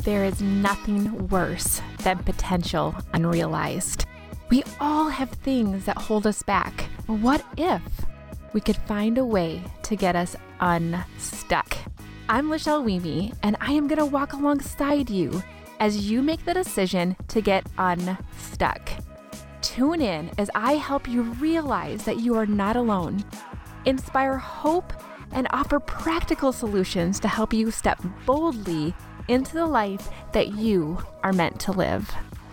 There is nothing worse than potential unrealized. We all have things that hold us back. What if we could find a way to get us unstuck? I'm Lachelle Weemy, and I am going to walk alongside you as you make the decision to get unstuck. Tune in as I help you realize that you are not alone, inspire hope, and offer practical solutions to help you step boldly into the life that you are meant to live.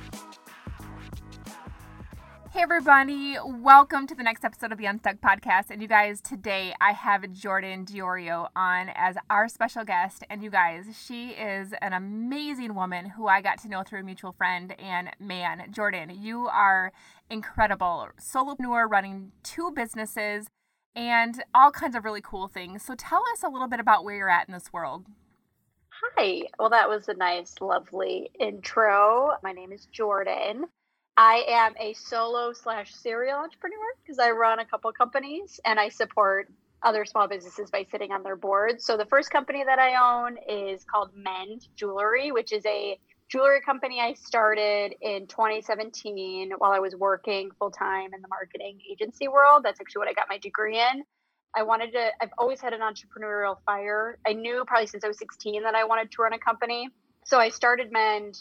Hey everybody, welcome to the next episode of the Unstuck Podcast. And you guys, today I have Jordan Diorio on as our special guest. And you guys, she is an amazing woman who I got to know through a mutual friend. And man, Jordan, you are incredible. Solopreneur running 2 businesses and all kinds of really cool things. So tell us a little bit about where you're at in this world. Hi. Well, that was a nice, lovely intro. My name is Jordan. I am a solo/serial entrepreneur because I run a couple companies and I support other small businesses by sitting on their boards. So the first company that I own is called Mend Jewelry, which is a jewelry company I started in 2017 while I was working full-time in the marketing agency world. That's actually what I got my degree in. I've always had an entrepreneurial fire. I knew probably since I was 16 that I wanted to run a company. So I started Mend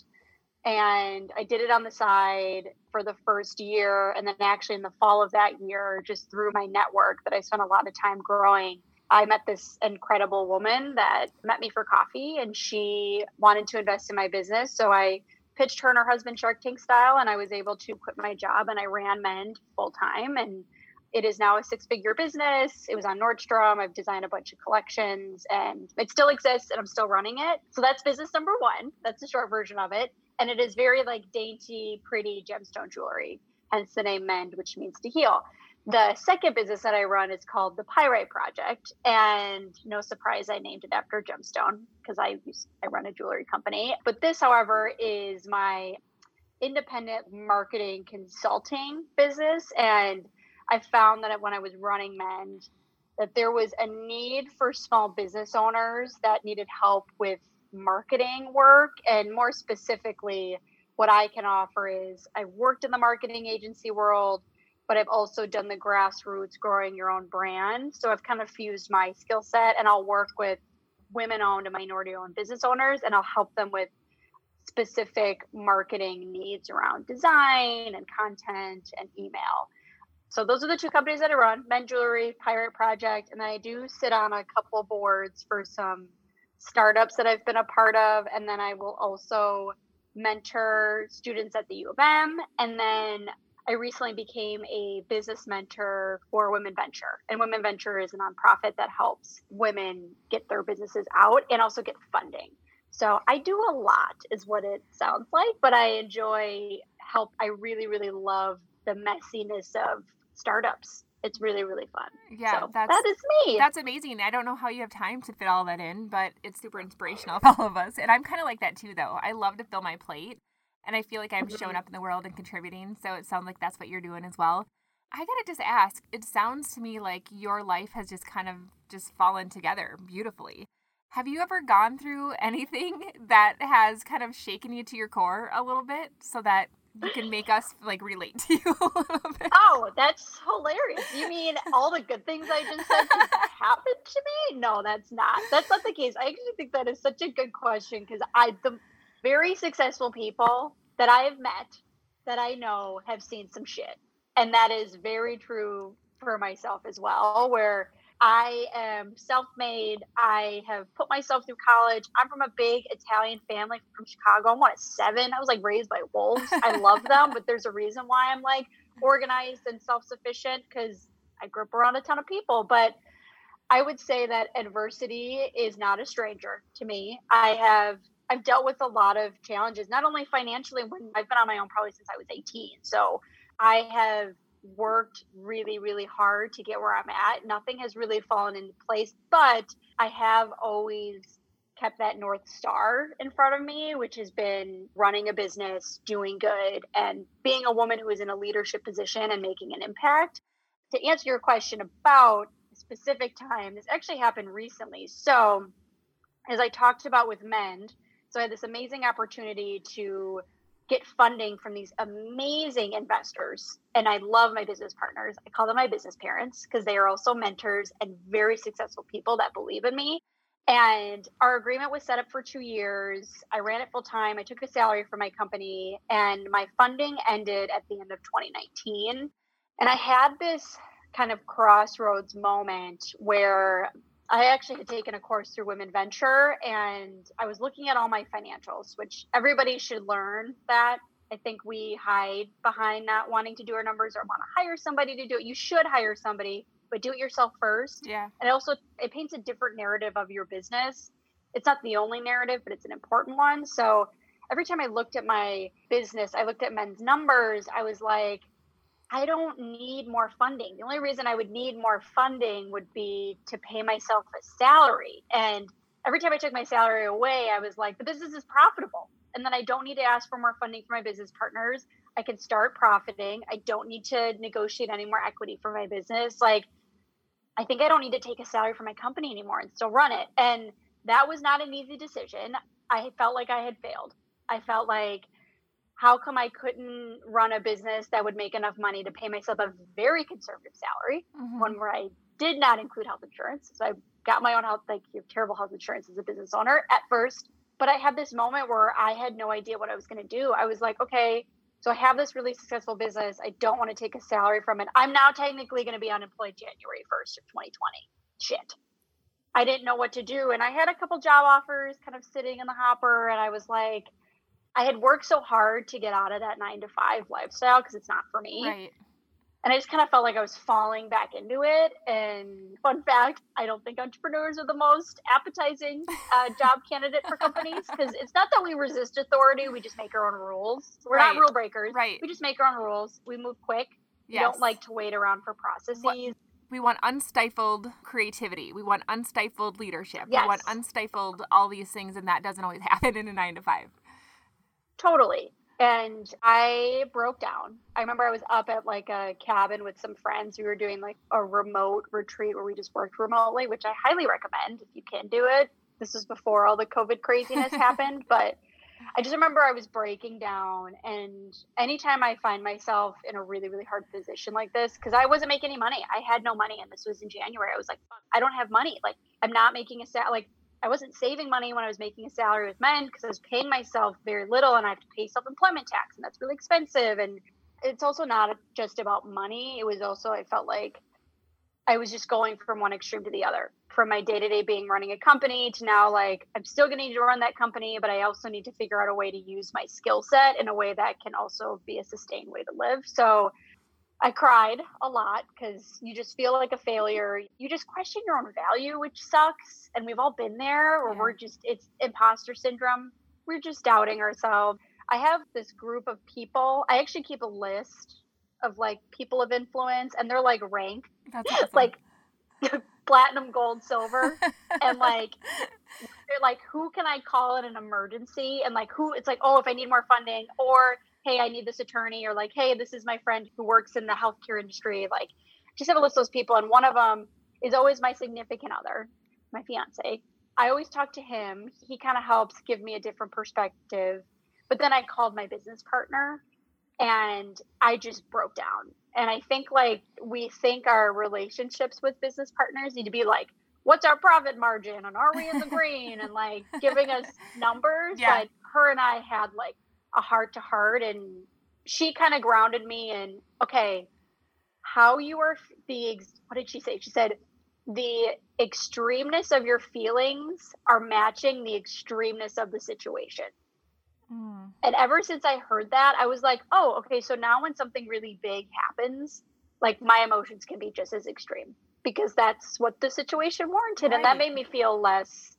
and I did it on the side for the first year. And then actually in the fall of that year, just through my network that I spent a lot of time growing, I met this incredible woman that met me for coffee and she wanted to invest in my business. So I pitched her and her husband Shark Tank style and I was able to quit my job and I ran Mend full time. And it is now a 6-figure business. It was on Nordstrom. I've designed a bunch of collections and it still exists and I'm still running it. So that's business number 1. That's the short version of it. And it is very like dainty, pretty gemstone jewelry, hence the name Mend, which means to heal. The second business that I run is called the Pyrite Project. And no surprise, I named it after gemstone because I run a jewelry company. But this, however, is my independent marketing consulting business. And I found that when I was running Mend, that there was a need for small business owners that needed help with marketing work. And more specifically, what I can offer is I've worked in the marketing agency world, but I've also done the grassroots growing your own brand. So I've kind of fused my skill set and I'll work with women-owned and minority-owned business owners and I'll help them with specific marketing needs around design and content and email. So those are the 2 companies that I run, Mend Jewelry, Pyrite Project, and then I do sit on a couple boards for some startups that I've been a part of, and then I will also mentor students at the U of M, and then I recently became a business mentor for Women Venture, and Women Venture is a nonprofit that helps women get their businesses out and also get funding. So I do a lot is what it sounds like, but I enjoy help. I really, really love the messiness of startups. It's really, really fun. Yeah, so that is me. That's amazing. I don't know how you have time to fit all that in, but it's super inspirational for all of us. And I'm kind of like that too, though. I love to fill my plate, and I feel like I'm showing up in the world and contributing. So it sounds like that's what you're doing as well. I gotta just ask. It sounds to me like your life has just kind of just fallen together beautifully. Have you ever gone through anything that has kind of shaken you to your core a little bit, so that you can make us like relate to you a little bit? Oh, that's hilarious. You mean all the good things I just said happened to me? No, that's not the case. I actually think that is such a good question because the very successful people that I have met that I know have seen some shit. And that is very true for myself as well, where I am self-made. I have put myself through college. I'm from a big Italian family from Chicago. I'm one of 7. I was like raised by wolves. I love them, but there's a reason why I'm like organized and self-sufficient because I grew up around a ton of people. But I would say that adversity is not a stranger to me. I've dealt with a lot of challenges, not only financially, when I've been on my own probably since I was 18. So I have worked really, really hard to get where I'm at. Nothing has really fallen into place, but I have always kept that North Star in front of me, which has been running a business, doing good, and being a woman who is in a leadership position and making an impact. To answer your question about a specific time, this actually happened recently. So as I talked about with Mend, So I had this amazing opportunity to get funding from these amazing investors. And I love my business partners. I call them my business parents because they are also mentors and very successful people that believe in me. And our agreement was set up for 2 years. I ran it full time. I took a salary from my company, and my funding ended at the end of 2019. And I had this kind of crossroads moment where I actually had taken a course through Women Venture, and I was looking at all my financials, which everybody should learn that. I think we hide behind not wanting to do our numbers or want to hire somebody to do it. You should hire somebody, but do it yourself first. Yeah. And also, it paints a different narrative of your business. It's not the only narrative, but it's an important one. So every time I looked at my business, I looked at men's numbers, I was like, I don't need more funding. The only reason I would need more funding would be to pay myself a salary. And every time I took my salary away, I was like, the business is profitable. And then I don't need to ask for more funding for my business partners. I can start profiting. I don't need to negotiate any more equity for my business. Like, I think I don't need to take a salary from my company anymore and still run it. And that was not an easy decision. I felt like I had failed. I felt like, how come I couldn't run a business that would make enough money to pay myself a very conservative salary, one where I did not include health insurance? So I got my own health, like, you have terrible health insurance as a business owner at first. But I had this moment where I had no idea what I was going to do. I was like, okay, so I have this really successful business. I don't want to take a salary from it. I'm now technically going to be unemployed January 1st of 2020. Shit. I didn't know what to do. And I had a couple job offers kind of sitting in the hopper. And I was like, I had worked so hard to get out of that 9-to-5 lifestyle because it's not for me. Right. And I just kind of felt like I was falling back into it. And fun fact, I don't think entrepreneurs are the most appetizing job candidate for companies, because it's not that we resist authority. We just make our own rules. We're not rule breakers. Right. We just make our own rules. We move quick. We don't like to wait around for processes. We want unstifled creativity. We want unstifled leadership. Yes. We want unstifled all these things, and that doesn't always happen in a 9-to-5. Totally. And I broke down. I remember I was up at like a cabin with some friends. We were doing like a remote retreat where we just worked remotely, which I highly recommend if you can do it. This was before all the COVID craziness happened, but I just remember I was breaking down. And anytime I find myself in a really, really hard position like this, because I wasn't making any money. I had no money, and this was in January. I was like, fuck, I don't have money. Like, I'm not making I wasn't saving money when I was making a salary with men because I was paying myself very little, and I have to pay self-employment tax, and that's really expensive. And it's also not just about money. It was also, I felt like I was just going from one extreme to the other, from my day-to-day being running a company to now, like, I'm still going to need to run that company, but I also need to figure out a way to use my skill set in a way that can also be a sustained way to live. So I cried a lot because you just feel like a failure. You just question your own value, which sucks. And we've all been there where it's imposter syndrome. We're just doubting ourselves. I have this group of people. I actually keep a list of like people of influence, and they're like ranked. That's awesome. Like platinum, gold, silver. And like, they're like, who can I call in an emergency? And like, it's like, oh, if I need more funding, or hey, I need this attorney, or like, hey, this is my friend who works in the healthcare industry. Like, just have a list of those people. And one of them is always my significant other, my fiance. I always talk to him. He kind of helps give me a different perspective. But then I called my business partner, and I just broke down. And I think like we think our relationships with business partners need to be like, what's our profit margin? And are we in the green? And like giving us numbers. Yeah. But her and I had like a heart to heart, and she kind of grounded me in, okay, how you are what did she say? She said, the extremeness of your feelings are matching the extremeness of the situation. And ever since I heard that, I was like, oh, okay, so now when something really big happens, like my emotions can be just as extreme because that's what the situation warranted. Right. And that made me feel less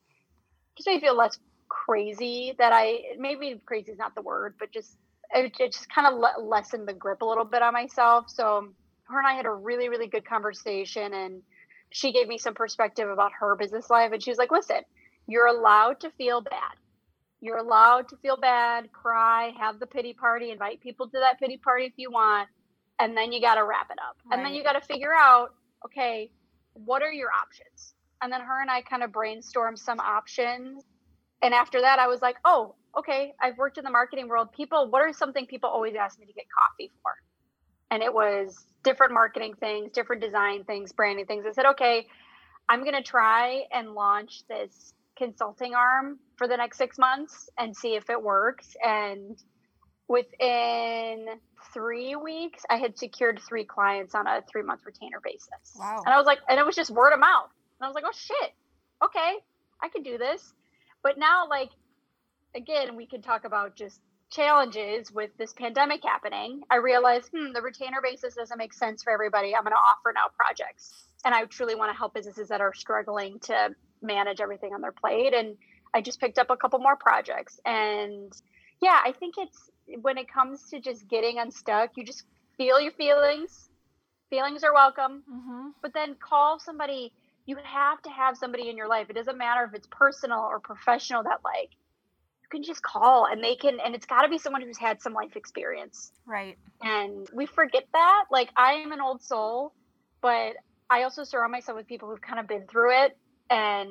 crazy. Maybe crazy is not the word, but it just kind of lessened the grip a little bit on myself. So her and I had a really, really good conversation, and she gave me some perspective about her business life. And she was like, listen, you're allowed to feel bad. You're allowed to feel bad, cry, have the pity party, invite people to that pity party if you want. And then you got to wrap it up. Right. And then you got to figure out, okay, what are your options? And then her and I kind of brainstormed some options. And after that, I was like, oh, okay, I've worked in the marketing world. What are something people always ask me to get coffee for? And it was different marketing things, different design things, branding things. I said, okay, I'm going to try and launch this consulting arm for the next 6 months and see if it works. And within 3 weeks, I had secured 3 clients on a 3-month retainer basis. Wow. And I was like, and it was just word of mouth. And I was like, oh shit, okay, I can do this. But now, like, again, we can talk about just challenges with this pandemic happening. I realized, the retainer basis doesn't make sense for everybody. I'm going to offer now projects. And I truly want to help businesses that are struggling to manage everything on their plate. And I just picked up a couple more projects. And yeah, I think it's when it comes to just getting unstuck, you just feel your feelings. Feelings are welcome. Mm-hmm. But then call somebody. You have to have somebody in your life. It doesn't matter if it's personal or professional, that like you can just call and they can, and it's got to be someone who's had some life experience. Right. And we forget that. Like, I am an old soul, but I also surround myself with people who've kind of been through it and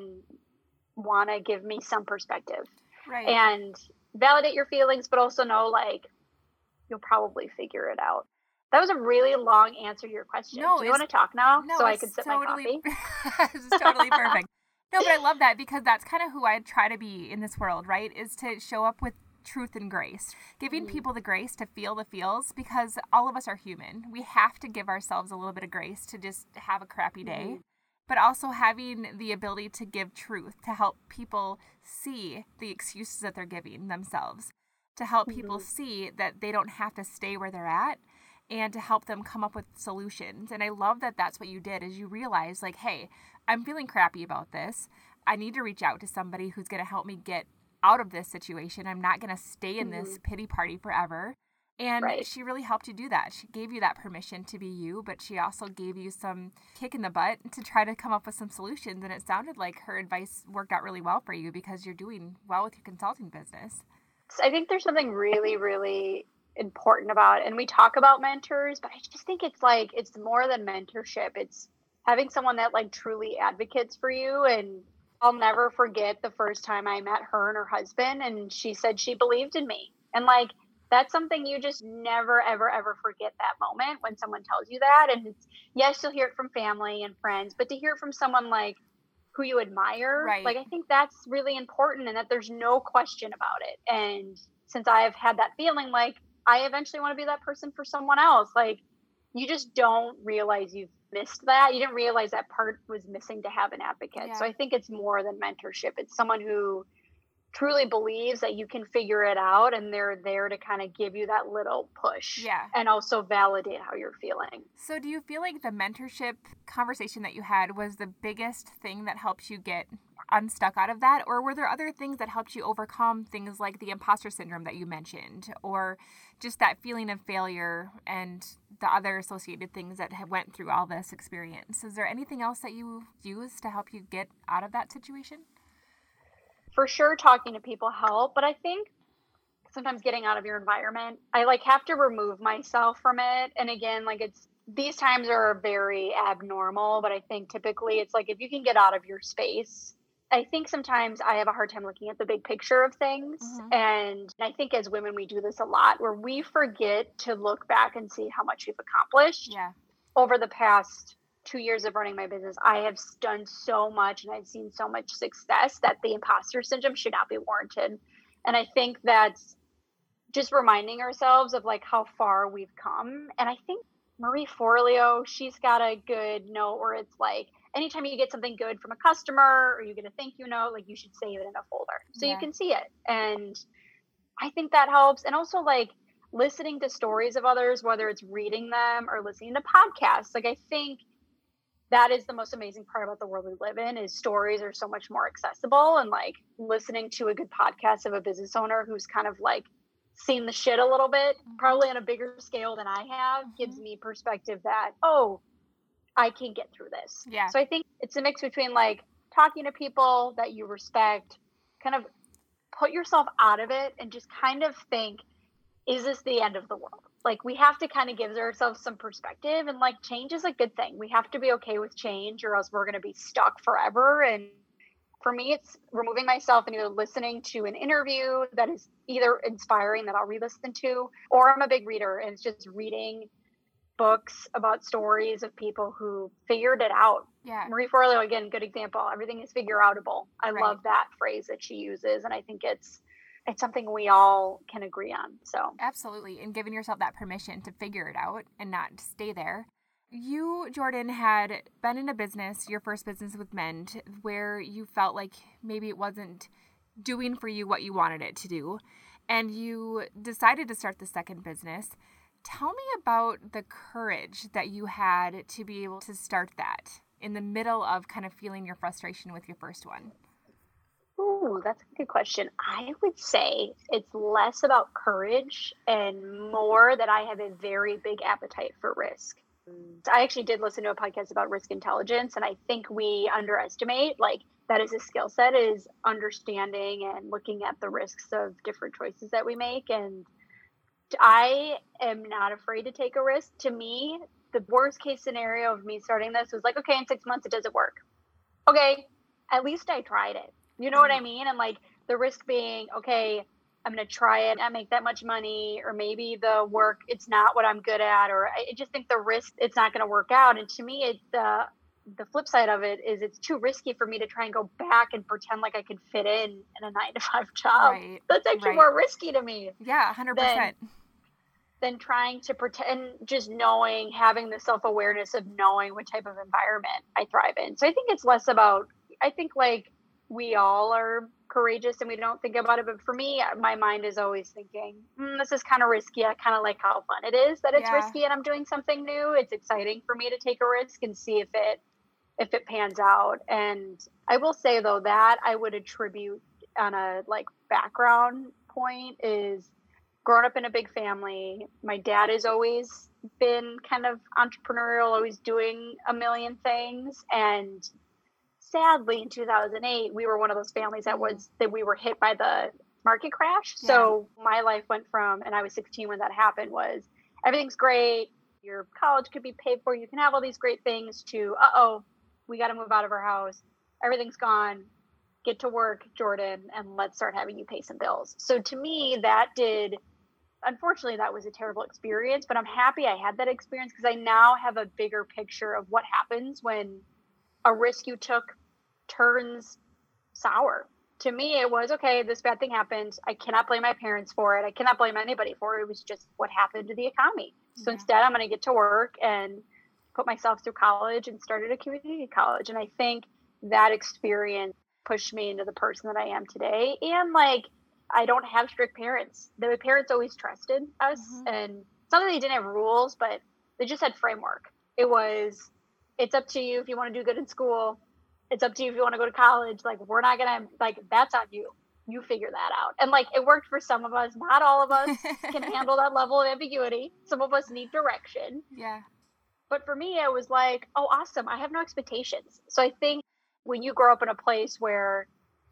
want to give me some perspective. Right. And validate your feelings, but also know, like, you'll probably figure it out. That was a really long answer to your question. No, do you want to talk now so I can sip my coffee? It's totally perfect. No, but I love that because that's kind of who I try to be in this world, right? Is to show up with truth and grace, giving people the grace to feel the feels, because all of us are human. We have to give ourselves a little bit of grace to just have a crappy day, but also having the ability to give truth, to help people see the excuses that they're giving themselves, to help people see that they don't have to stay where they're at, and to help them come up with solutions. And I love that that's what you did, is you realized, like, hey, I'm feeling crappy about this. I need to reach out to somebody who's going to help me get out of this situation. I'm not going to stay in this pity party forever. And she really helped you do that. She gave you that permission to be you, but she also gave you some kick in the butt to try to come up with some solutions. And it sounded like her advice worked out really well for you because you're doing well with your consulting business. I think there's something really, really important about it. And we talk about mentors, but I just think it's like, it's more than mentorship. It's having someone that like truly advocates for you. And I'll never forget the first time I met her and her husband, and she said she believed in me. And like, that's something you just never, ever, ever forget, that moment when someone tells you that. And it's, yes, you'll hear it from family and friends, but to hear it from someone like who you admire, like, I think that's really important, and that there's no question about it. And since I have had that feeling, like, I eventually want to be that person for someone else. Like, you just don't realize you've missed that. You didn't realize that part was missing to have an advocate. Yeah. So I think it's more than mentorship. It's someone who truly believes that you can figure it out, and they're there to kind of give you that little push. Yeah. And also validate how you're feeling. So do you feel like the mentorship conversation that you had was the biggest thing that helped you get unstuck out of that? Or were there other things that helped you overcome things like the imposter syndrome that you mentioned, or just that feeling of failure and the other associated things that have went through all this experience? Is there anything else that you used to help you get out of that situation? For sure, talking to people help, but I think sometimes getting out of your environment, I like have to remove myself from it. And again, like, it's, these times are very abnormal, but I think typically it's like, if you can get out of your space, I think sometimes I have a hard time looking at the big picture of things. And I think as women, we do this a lot, where we forget to look back and see how much we've accomplished. Yeah. Over the past 2 years of running my business, I have done so much and I've seen so much success that the imposter syndrome should not be warranted. And I think that's just reminding ourselves of like how far we've come. And I think Marie Forleo, she's got a good note where it's like, anytime you get something good from a customer or you get a thank you note, like, you should save it in a folder so you can see it. And I think that helps. And also, like, listening to stories of others, whether it's reading them or listening to podcasts. Like, I think that is the most amazing part about the world we live in, is stories are so much more accessible. And like, listening to a good podcast of a business owner who's kind of like seen the shit a little bit, probably on a bigger scale than I have, gives me perspective that, oh, I can get through this. Yeah. So I think it's a mix between like talking to people that you respect, kind of put yourself out of it and just kind of think, is this the end of the world? Like, we have to kind of give ourselves some perspective, and like, change is a good thing. We have to be okay with change, or else we're going to be stuck forever. And For me, it's removing myself and either listening to an interview that is either inspiring that I'll re-listen to, or I'm a big reader and it's just reading books about stories of people who figured it out. Yeah. Marie Forleo, again, good example. Everything is figure outable. I Right. love that phrase that she uses, and I think it's something we all can agree on. So Absolutely. And giving yourself that permission to figure it out and not stay there. You, Jordan, had been in a business, your first business with Mend, where you felt like maybe it wasn't doing for you what you wanted it to do. And you decided to start the second business. Tell me about the courage that you had to be able to start that in the middle of kind of feeling your frustration with your first one. ooh, that's a good question. I would say it's less about courage and more that I have a very big appetite for risk. I actually did listen to a podcast about risk intelligence, and I think we underestimate that is a skill set, is understanding and looking at the risks of different choices that we make. And I am not afraid to take a risk. To me, the worst case scenario of me starting this was like, okay, in 6 months it doesn't work. Okay, at least I tried it. You know what I mean? And the risk being, okay, I'm going to try it, not make that much money, or maybe the work, it's not what I'm good at, or I just think the risk, it's not going to work out. And to me, the flip side of it is it's too risky for me to try and go back and pretend like I could fit in a 9-to-5 job. Right. That's actually Right. more risky to me. Yeah, 100%. Than trying to pretend, just knowing, having the self-awareness of knowing what type of environment I thrive in. So I think it's less about, I think we all are courageous and we don't think about it. But for me, my mind is always thinking, this is kind of risky. I kind of like how fun it is that it's Yeah. risky and I'm doing something new. It's exciting for me to take a risk and see if it pans out. And I will say though, that I would attribute on a background point is growing up in a big family. My dad has always been kind of entrepreneurial, always doing a million things. And sadly, in 2008, we were one of those families that we were hit by the market crash. Yeah. So my life went from, and I was 16 when that happened, was everything's great. Your college could be paid for. You can have all these great things, to, we got to move out of our house. Everything's gone. Get to work, Jordan, and let's start having you pay some bills. So to me, unfortunately, that was a terrible experience, but I'm happy I had that experience because I now have a bigger picture of what happens when a risk you took turns sour. To me, it was, okay, this bad thing happened. I cannot blame my parents for it. I cannot blame anybody for it. It was just what happened to the economy. So instead, I'm going to get to work and put myself through college and started a community college. And I think that experience pushed me into the person that I am today. And I don't have strict parents. My parents always trusted us. And it's not that they didn't have rules, but they just had framework. It was, it's up to you if you want to do good in school. It's up to you if you want to go to college. We're not going to, that's on you. You figure that out. And it worked for some of us. Not all of us can handle that level of ambiguity. Some of us need direction. Yeah. But for me, it was oh, awesome. I have no expectations. So I think when you grow up in a place where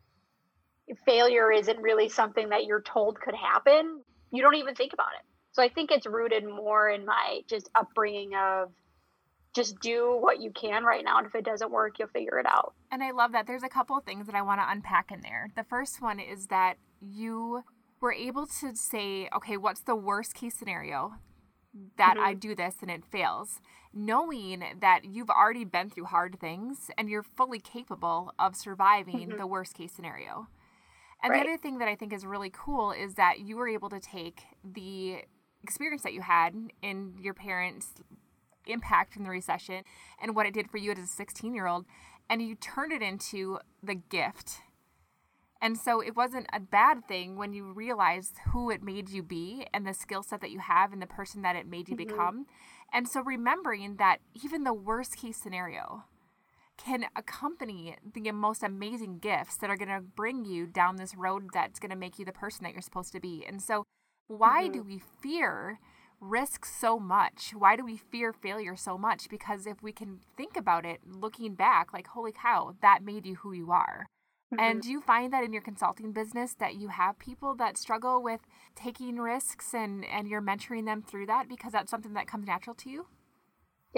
failure isn't really something that you're told could happen, you don't even think about it. So I think it's rooted more in my just upbringing of just do what you can right now. And if it doesn't work, you'll figure it out. And I love that. There's a couple of things that I want to unpack in there. The first one is that you were able to say, okay, what's the worst case scenario that I do this and it fails? Knowing that you've already been through hard things and you're fully capable of surviving the worst case scenario. And the other thing that I think is really cool is that you were able to take the experience that you had in your parents' impact from the recession and what it did for you as a 16-year-old, and you turned it into the gift. And so it wasn't a bad thing when you realized who it made you be and the skill set that you have and the person that it made you become. And so remembering that even the worst case scenario can accompany the most amazing gifts that are going to bring you down this road that's going to make you the person that you're supposed to be. And so why do we fear risk so much? Why do we fear failure so much? Because if we can think about it, looking back, holy cow, that made you who you are. And do you find that in your consulting business that you have people that struggle with taking risks and you're mentoring them through that because that's something that comes natural to you? Yes.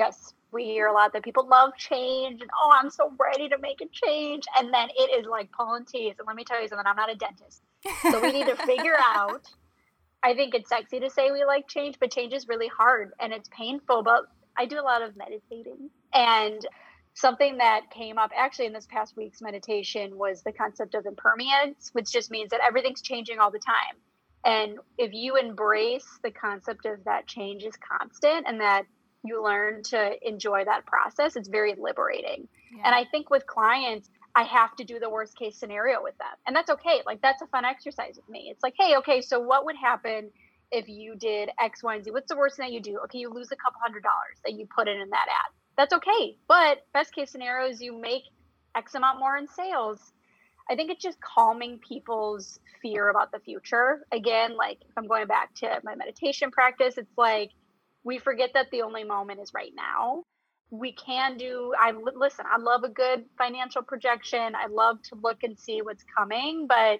we hear a lot that people love change and, oh, I'm so ready to make a change. And then it is like pulling teeth. And let me tell you something, I'm not a dentist. So we need to figure out, I think it's sexy to say we like change, but change is really hard and it's painful. But I do a lot of meditating, and something that came up actually in this past week's meditation was the concept of impermanence, which just means that everything's changing all the time. And if you embrace the concept of that change is constant and that you learn to enjoy that process, it's very liberating. Yeah. And I think with clients, I have to do the worst case scenario with them. And that's okay. Like, that's a fun exercise with me. It's like, hey, okay, so what would happen if you did X, Y, and Z? What's the worst thing that you do? Okay, you lose a couple $100 that you put in that ad. That's okay. But best case scenario is you make X amount more in sales. I think it's just calming people's fear about the future. Again, like if I'm going back to my meditation practice, it's like we forget that the only moment is right now. We can do, I love a good financial projection. I love to look and see what's coming, but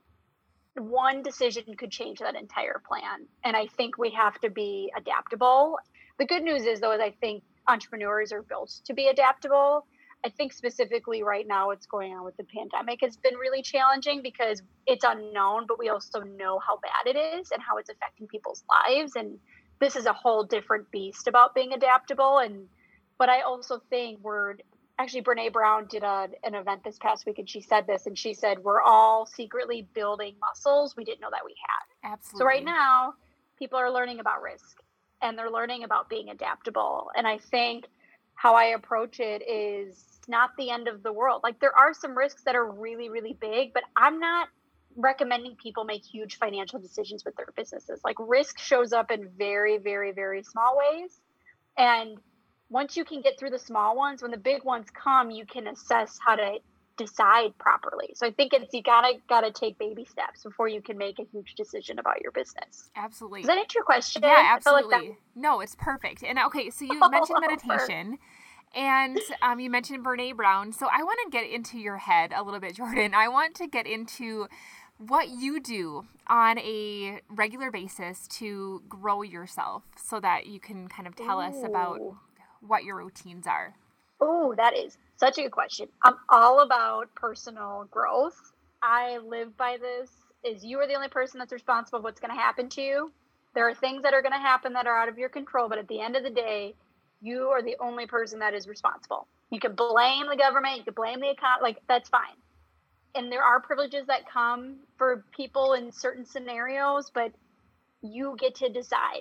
one decision could change that entire plan. And I think we have to be adaptable. The good news is, though, is I think entrepreneurs are built to be adaptable. I think specifically right now what's going on with the pandemic has been really challenging because it's unknown, but we also know how bad it is and how it's affecting people's lives. And this is a whole different beast about being adaptable. But I also think Brene Brown did an event this past week and she said this, and she said, we're all secretly building muscles we didn't know that we had. Absolutely. So right now people are learning about risk and they're learning about being adaptable. And I think how I approach it is not the end of the world. Like, there are some risks that are really, really big, but I'm not recommending people make huge financial decisions with their businesses. Like, risk shows up in very, very, very small ways. And once you can get through the small ones, when the big ones come, you can assess how to decide properly. So I think you gotta take baby steps before you can make a huge decision about your business. Absolutely. Does that answer your question? Yeah, absolutely. No, it's perfect. And okay, so you mentioned meditation. And you mentioned Brene Brown. So I want to get into your head a little bit, Jordan. I want to get into what you do on a regular basis to grow yourself so that you can kind of tell us about what your routines are. Oh, that is such a good question. I'm all about personal growth. I live by this, is you are the only person that's responsible for what's going to happen to you. There are things that are going to happen that are out of your control, but at the end of the day, you are the only person that is responsible. You can blame the government, you can blame the economy, like, that's fine. And there are privileges that come for people in certain scenarios, but you get to decide.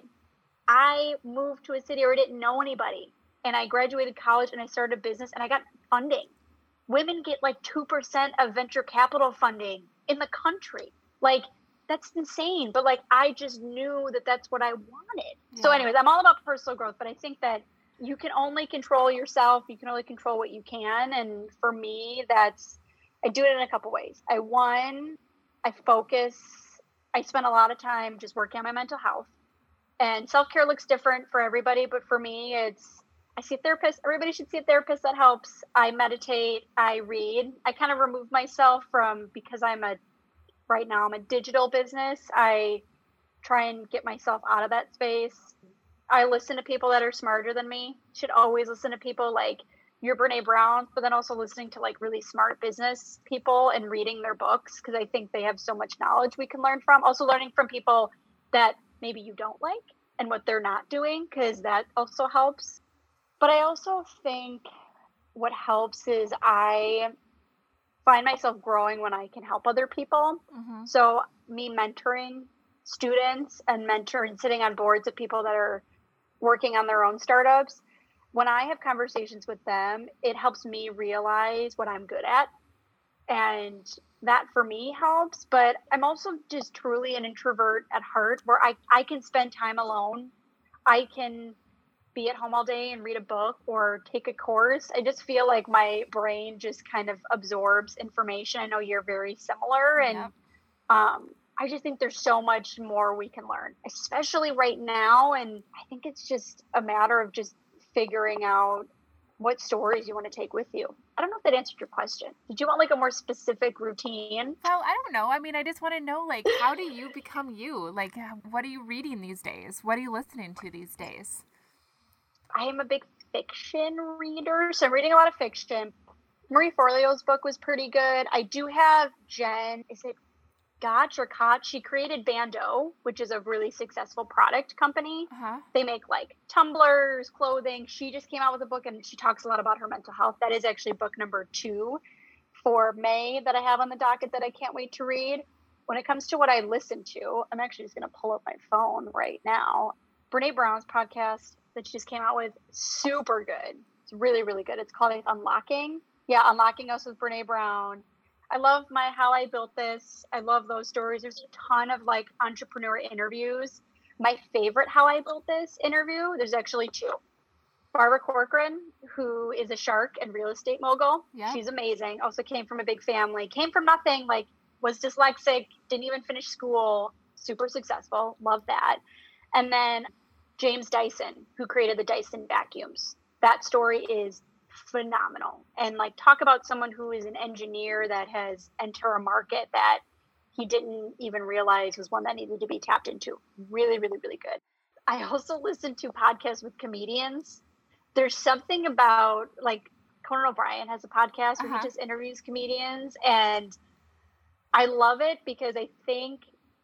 I moved to a city where I didn't know anybody, and I graduated college and I started a business and I got funding. Women get like 2% of venture capital funding in the country. Like, that's insane. But like, I just knew that that's what I wanted. Yeah. So anyways, I'm all about personal growth, but I think that you can only control yourself. You can only control what you can. And for me, I do it in a couple ways. I focus. I spend a lot of time just working on my mental health. And self-care looks different for everybody. But for me, I see a therapist. Everybody should see a therapist. That helps. I meditate. I read. I kind of remove myself because right now I'm a digital business. I try and get myself out of that space. I listen to people that are smarter than me. Should always listen to people like your Brene Brown, but then also listening to like really smart business people and reading their books, because I think they have so much knowledge we can learn from. Also learning from people that maybe you don't like and what they're not doing, because that also helps. But I also think what helps is I find myself growing when I can help other people. Mm-hmm. So me mentoring students and sitting on boards of people that are working on their own startups, when I have conversations with them, it helps me realize what I'm good at. And that for me helps. But I'm also just truly an introvert at heart, where I can spend time alone. I can be at home all day and read a book or take a course. I just feel like my brain just kind of absorbs information. I know you're very similar. And I just think there's so much more we can learn, especially right now. And I think it's just a matter of just figuring out what stories you want to take with you. I don't know if that answered your question. Did you want like a more specific routine? Well, I don't know. I mean, I just want to know, like, how do you become you? Like, what are you reading these days? What are you listening to these days? I am a big fiction reader. So I'm reading a lot of fiction. Marie Forleo's book was pretty good. I do have Jen, is it Gotch or Koch? She created Bando, which is a really successful product company. They make like tumblers, clothing. She just came out with a book and she talks a lot about her mental health. That is actually book number 2 for May that I have on the docket that I can't wait to read. When it comes to what I listen to, I'm actually just going to pull up my phone right now. Brene Brown's podcast that she just came out with, super good. It's really, really good. It's called Unlocking. Yeah, Unlocking Us with Brene Brown. I love my How I Built This. I love those stories. There's a ton of like entrepreneur interviews. My favorite How I Built This interview, there's actually 2. Barbara Corcoran, who is a shark and real estate mogul. Yeah. She's amazing. Also came from a big family, came from nothing, like was dyslexic, didn't even finish school, super successful. Love that. And then James Dyson, who created the Dyson vacuums. That story is phenomenal. And like talk about someone who is an engineer that has entered a market that he didn't even realize was one that needed to be tapped into. Really, really, really good. I also listen to podcasts with comedians. There's something about like Conan O'Brien has a podcast where he just interviews comedians, and I love it because I think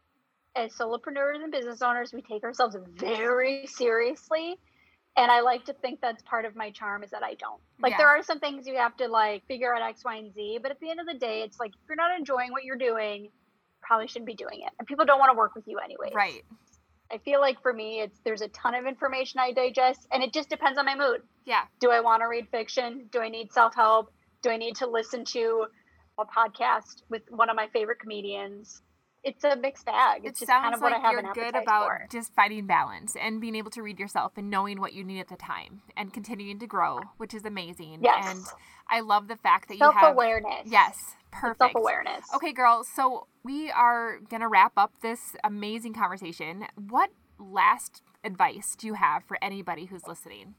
as solopreneurs and business owners, we take ourselves very seriously. And I like to think that's part of my charm is that I don't. Like, there are some things you have to, like, figure out X, Y, and Z. But at the end of the day, it's like, if you're not enjoying what you're doing, you probably shouldn't be doing it. And people don't want to work with you anyways. Right. I feel like for me, there's a ton of information I digest. And it just depends on my mood. Yeah. Do I want to read fiction? Do I need self-help? Do I need to listen to a podcast with one of my favorite comedians? It's a mixed bag. It's just kind of what I have an appetite for. It sounds like you're good about just finding balance and being able to read yourself and knowing what you need at the time and continuing to grow, which is amazing. Yes. And I love the fact that you have self-awareness. Yes, perfect. Self-awareness. Okay, girl. So we are going to wrap up this amazing conversation. What last advice do you have for anybody who's listening?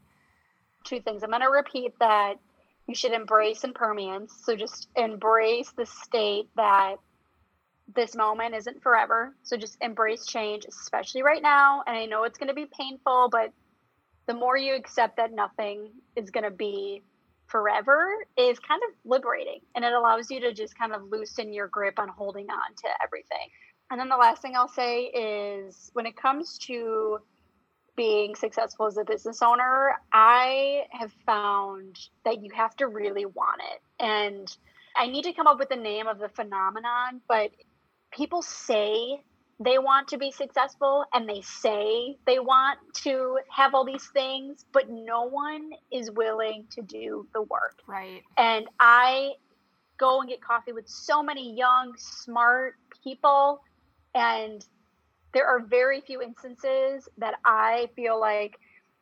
2 things. I'm going to repeat that you should embrace impermanence. So just embrace the state that this moment isn't forever. So just embrace change, especially right now. And I know it's going to be painful, but the more you accept that nothing is going to be forever is kind of liberating. And it allows you to just kind of loosen your grip on holding on to everything. And then the last thing I'll say is when it comes to being successful as a business owner, I have found that you have to really want it. And I need to come up with the name of the phenomenon, but people say they want to be successful and they say they want to have all these things, but no one is willing to do the work. Right. And I go and get coffee with so many young, smart people, and there are very few instances that I feel like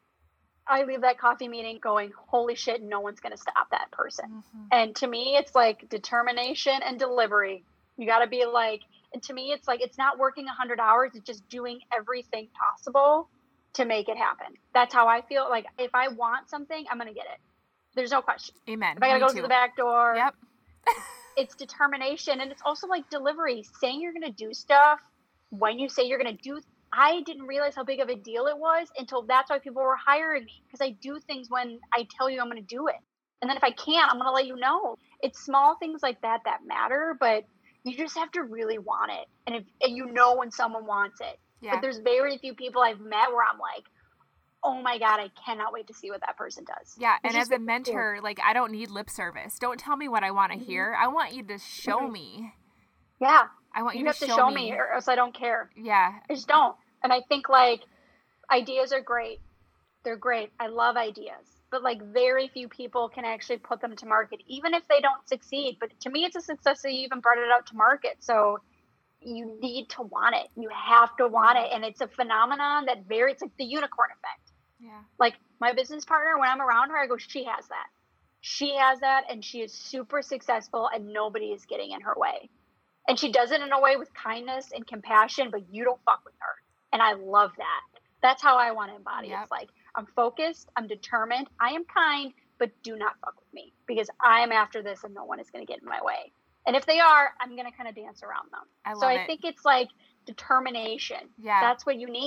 I leave that coffee meeting going, holy shit, no one's going to stop that person. Mm-hmm. And to me, it's like determination and delivery. You got to be like, and to me, it's like, it's not working 100 hours. It's just doing everything possible to make it happen. That's how I feel. Like, if I want something, I'm going to get it. There's no question. Amen. If I got to go to the back door. Yep. It's determination. And it's also like delivery. Saying you're going to do stuff when you say you're going to do. I didn't realize how big of a deal it was until that's why people were hiring me. Because I do things when I tell you I'm going to do it. And then if I can't, I'm going to let you know. It's small things like that that matter. But you just have to really want it. And you know when someone wants it. Yeah. But there's very few people I've met where I'm like, oh my God, I cannot wait to see what that person does. Yeah. And as a mentor, like, I don't need lip service. Don't tell me what I want to hear. I want you to show me. Yeah. I want you have to show me or else I don't care. Yeah. I just don't. And I think like ideas are great. They're great. I love ideas. But like very few people can actually put them to market, even if they don't succeed. But to me, it's a success that you even brought it out to market. So you need to want it. You have to want it. And it's a phenomenon that it's like the unicorn effect. Yeah. Like my business partner, when I'm around her, I go, she has that. She has that. And she is super successful and nobody is getting in her way. And she does it in a way with kindness and compassion, but you don't fuck with her. And I love that. That's how I want to embody. Yep. It's like, I'm focused, I'm determined, I am kind, but do not fuck with me because I am after this and no one is going to get in my way. And if they are, I'm going to kind of dance around them. I think it's like determination. Yeah. That's what you need.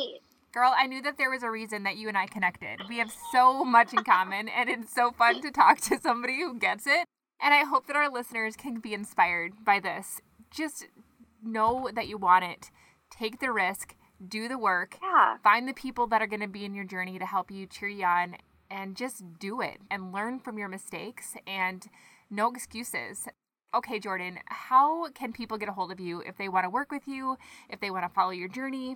Girl, I knew that there was a reason that you and I connected. We have so much in common, and it's so fun to talk to somebody who gets it. And I hope that our listeners can be inspired by this. Just know that you want it. Take the risk. Do the work. Yeah. Find the people that are going to be in your journey to help you, cheer you on, and just do it and learn from your mistakes and no excuses. Okay, Jordan, how can people get a hold of you if they want to work with you, if they want to follow your journey?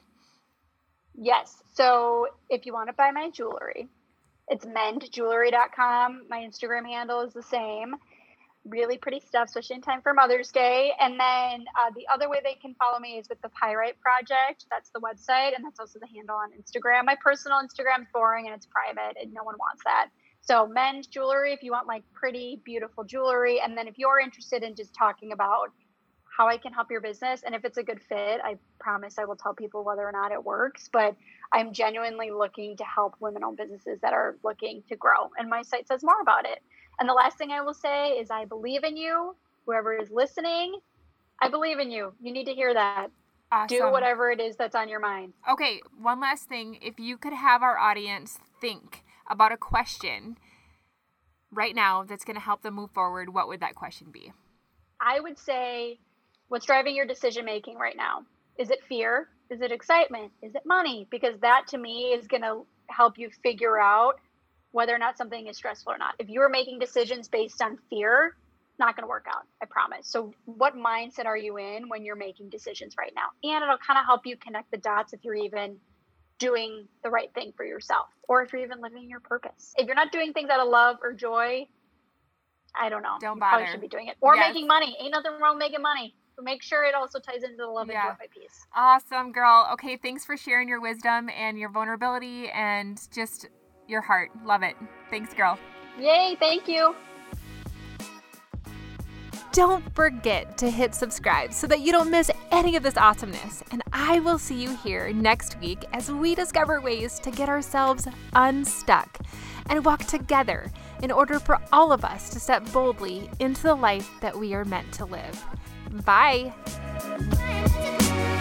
Yes. So if you want to buy my jewelry, it's mendjewelry.com. My Instagram handle is the same. Really pretty stuff, especially in time for Mother's Day. And then the other way they can follow me is with the Pyrite Project. That's the website, and that's also the handle on Instagram. My personal Instagram is boring and it's private, and no one wants that. So men's jewelry, if you want like pretty, beautiful jewelry. And then if you're interested in just talking about how I can help your business, and if it's a good fit, I promise I will tell people whether or not it works. But I'm genuinely looking to help women-owned businesses that are looking to grow. And my site says more about it. And the last thing I will say is I believe in you. Whoever is listening, I believe in you. You need to hear that. Awesome. Do whatever it is that's on your mind. Okay, one last thing. If you could have our audience think about a question right now that's going to help them move forward, what would that question be? I would say, what's driving your decision-making right now? Is it fear? Is it excitement? Is it money? Because that to me is going to help you figure out whether or not something is stressful or not. If you're making decisions based on fear, not going to work out, I promise. So what mindset are you in when you're making decisions right now? And it'll kind of help you connect the dots if you're even doing the right thing for yourself, or if you're even living your purpose. If you're not doing things out of love or joy, I don't know. Don't you bother. probably should be doing it. Or Yes. making money. Ain't nothing wrong with making money. But make sure it also ties into the love and joy piece. Awesome, girl. Okay, thanks for sharing your wisdom and your vulnerability and just your heart. Love it. Thanks, girl. Yay, thank you. Don't forget to hit subscribe so that you don't miss any of this awesomeness. And I will see you here next week as we discover ways to get ourselves unstuck and walk together in order for all of us to step boldly into the life that we are meant to live. Bye.